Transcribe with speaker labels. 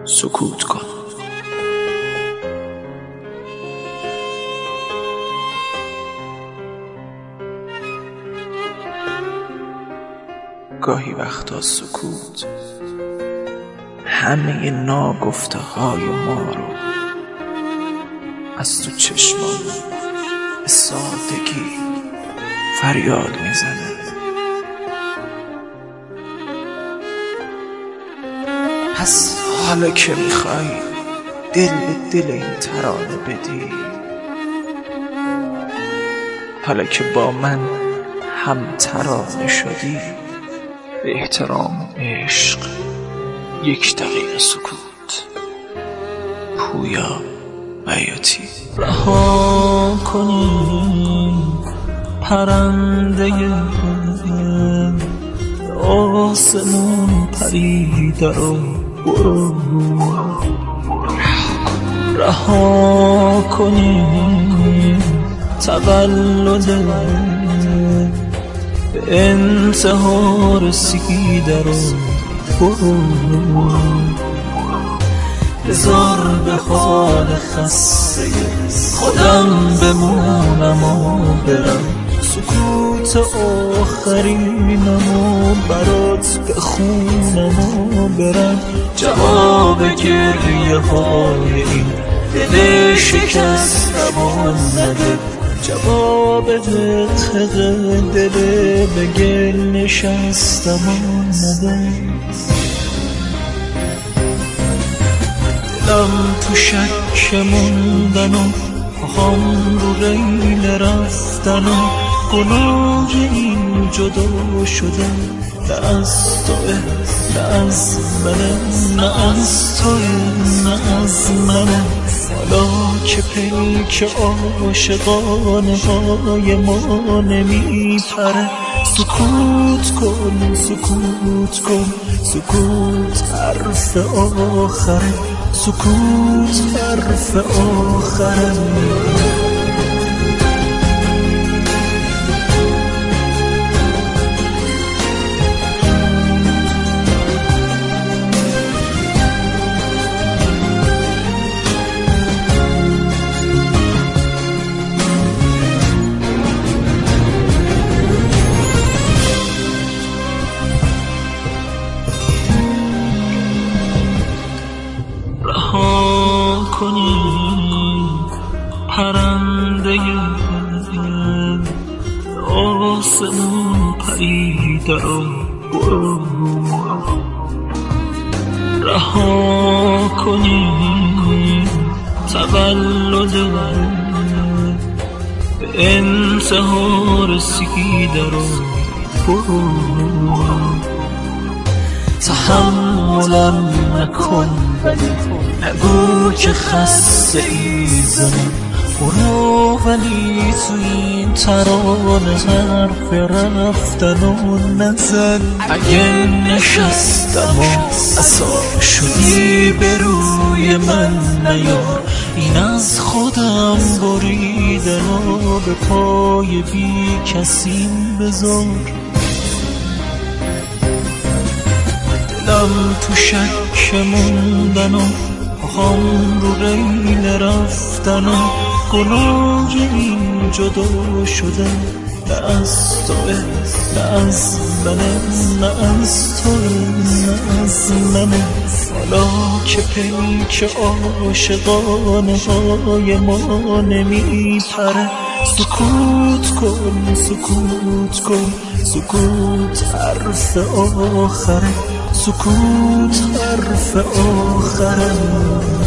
Speaker 1: سکوت کن. گاهی وقتا سکوت همه ناگفته های ما رو از تو چشمان به سادگی فریاد میزنه. پس حالا که میخوای دل به دل این ترانه بدی، حالا که با من هم ترانه شدی، به احترام عشق 1 دقیقه سکوت. پویا بیاتی.
Speaker 2: رها کنیم پرنده آسمون پریده رو برو، رها کنیم تولد به انتها رسیده رو برو، بذار به حال خسته خودم بمونم و برم، سکوت آخرینم و برات بخونم و برم، جواب گریه های این دل شکستم و نده، جواب دقیق دل به گل نشستم و نده. دلم تو شک موندن و پاهام رو ریل رفتن و گناه این جدا شده، نه از توه نه از منه، نه از توه نه از منه، حالا که پیک عاشقانه های ما نمیپره، سکوت کن سکوت کن، سکوت حرف آخره، سکوت حرف آخره. رها کنیم پرنده آسمون پریده رو برو، رها کنیم تولد به انتها رسیده رو برو، تحملم نکن ولی نگو که خسته ای زنم، برو ولی تو این ترانه حرف رفتن و نزن، اگه نشستم و عصا شدی به روی من نیار، این از خودم بریدن و به پای بی کسیم بذار، دلم تو شک موندن و پاهام رو ریل رفتن و گناه این جدا شده، نه از توه نه از منه، نه از توه نه از منه، حالا که پیک عاشقانه های ما نمیپره، سکوت کن سکوت کن، سکوت حرف آخره، سکوت حرف آخره.